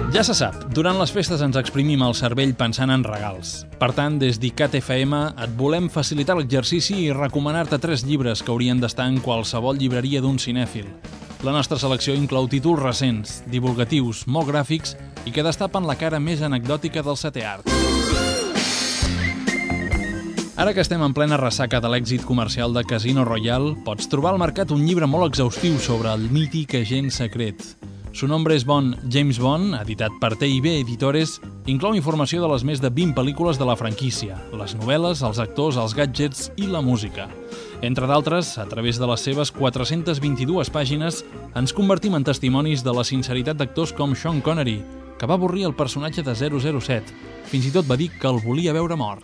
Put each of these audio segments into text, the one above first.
Ja se sap, durant les festes ens exprimim el cervell pensant en regals. Per tant, des d'ICAT FM et volem facilitar l'exercici i recomanar-te 3 llibres que haurien d'estar en qualsevol llibreria d'un cinèfil. La nostra selecció inclou títols recents, divulgatius, molt gràfics i que destapen la cara més anecdòtica del setè art. Ara que estem en plena ressaca de l'èxit comercial de Casino Royale, pots trobar al mercat un llibre molt exhaustiu sobre el mític agent secret. Su nombre es Bond, James Bond, editat per TIB Editores, inclou informació de les més de 20 pel·lícules de la franquícia, les novel·les, els actors, els gadgets i la música. Entre d'altres, a través de les seves 422 pàgines, ens convertim en testimonis de la sinceritat d'actors com Sean Connery, que va avorrir el personatge de 007. Fins i tot va dir que el volia veure mort.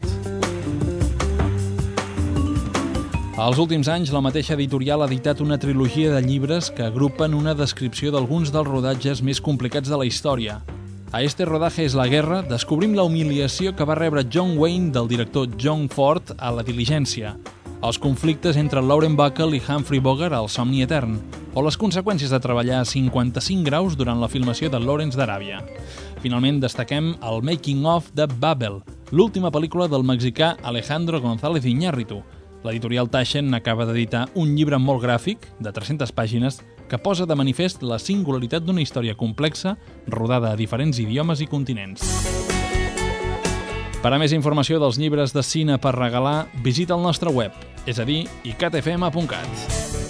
Als últims anys, la mateixa editorial ha editat una trilogia de llibres que agrupen una descripció d'alguns dels rodatges més complicats de la història. A este rodaje es la guerra descobrim la humiliació que va rebre John Wayne del director John Ford a La diligència, els conflictes entre Lauren Bacall i Humphrey Bogart al Somni etern, o les conseqüències de treballar a 55 graus durant la filmació de Lawrence d'Aràbia. Finalment, destaquem el Making of de Babel, l'última pel·lícula del mexicà Alejandro González Iñárritu. L'editorial Taschen acaba d'editar un llibre molt gràfic, de 300 pàgines, que posa de manifest la singularitat d'una història complexa, rodada a diferents idiomes i continents. Per a més informació dels llibres de cine per regalar, visita el nostre web, és a dir, icatfm.cat.